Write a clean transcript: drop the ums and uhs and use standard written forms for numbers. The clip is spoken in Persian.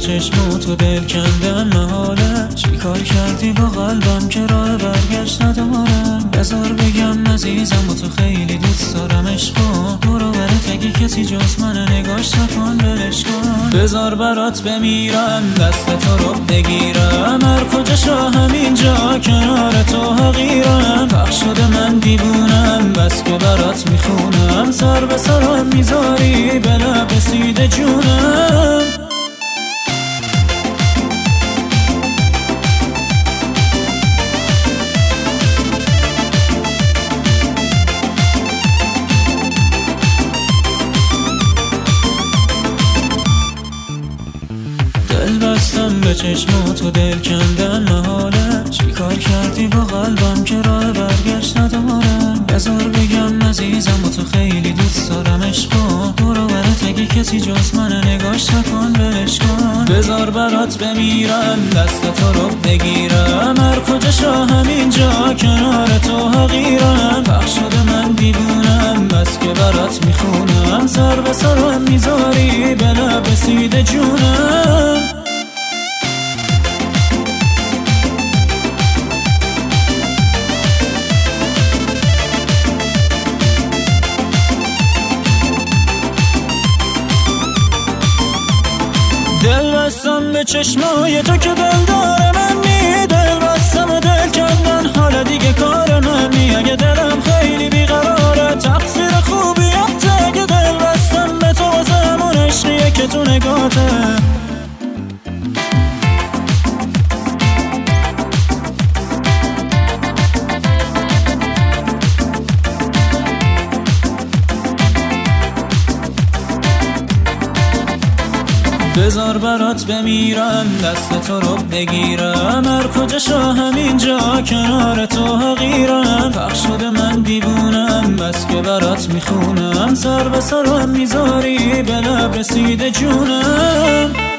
چشمات و دل کندم محاله. چی کار کردی با قلبم که راه برگشت ندارم؟ بذار بگم عزیزم و تو خیلی دوست دارم. عشقا برو برات اگه کسی جز من نگاش نکن ولش کن. بذار برات بمیرم دست تو رو بگیرم، هر کجا شا همینجا کنار تو حقیرم. پخش شده من دیوونم بس که برات میخونم، سر به سرم میذاری به لب رسیده جونم. دل بستم به چشمات و دل کندم محاله. چی کار کردی با قلبم که راه برگشت ندارم؟ بذار بگم عزیزم و تو خیلی دوست دارم. عشقا برو برات اگه کسی جز من نگاش نکن ولش کن. بذار برات بمیرم دست تو رو بگیرم، هر کجا شا همینجا کنار تو حقیرم. پخش شده من دیوونم بس که برات میخونم، سر به سرم میذاری به لب رسیده جونم. دل بستم به چشمای تو که دل داره من نی. دل بستم و دل کندن حالا دیگه کار من نی. اگه دلم خیلی بیقراره تقصیر خوبیته، اگه دل بستم به تو واسه همون عشقیه که تو نگاته. بذار برات بمیرم دست تو رو بگیرم، هر کجا شا همینجا کنار تو حقیرم. پخش شده من دیوونم بس که برات میخونم، سر به سرم میذاری به لب رسیده جونم.